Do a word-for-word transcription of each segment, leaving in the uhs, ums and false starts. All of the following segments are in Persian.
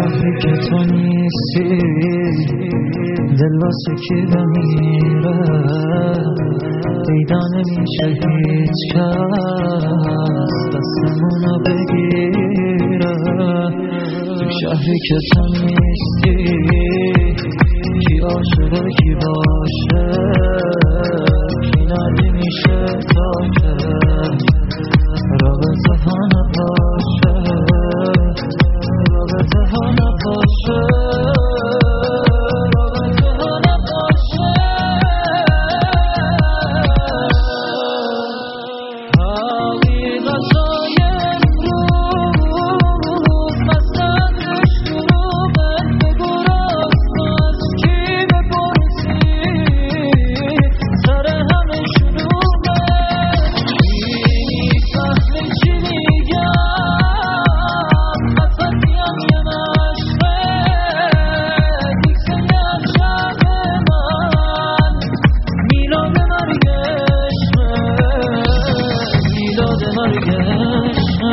شهری که تو نیستی دل واسه کی بمیره، پیدا نمیشه هیچ کس دستمونو بگیره. تو شهری که تو نیستی کی عاشقه کی باشه، کی ندیمیشه تا که رابطه ها نباشه، رابطه ها نباشه، رابطه ها نباشه. حقیقتای امروز مثلا شروبه، بگو راست از کی بپرسی سر همه شروبه. کی میفهمه چی میگم، خطاتیم یه مشقه، دیکسه از شب من میلاد مرگشمه، میلاد مرگشمه.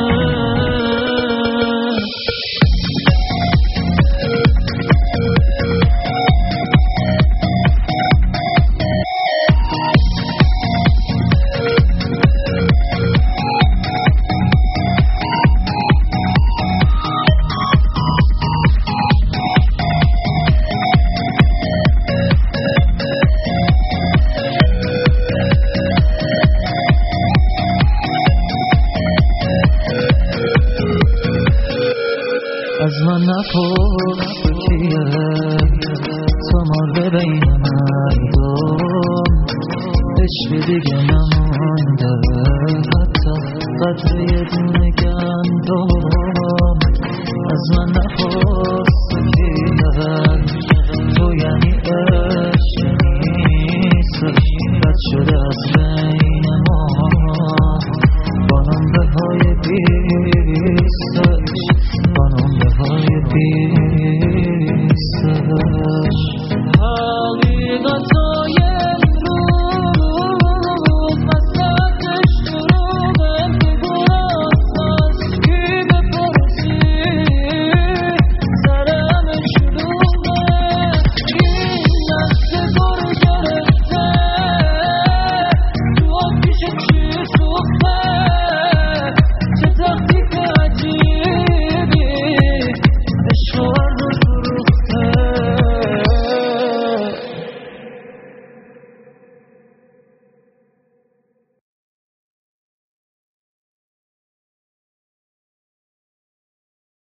از من نپرس کیه تو مرده بین مردم، عشق دیگه نمونده حتی قدر یه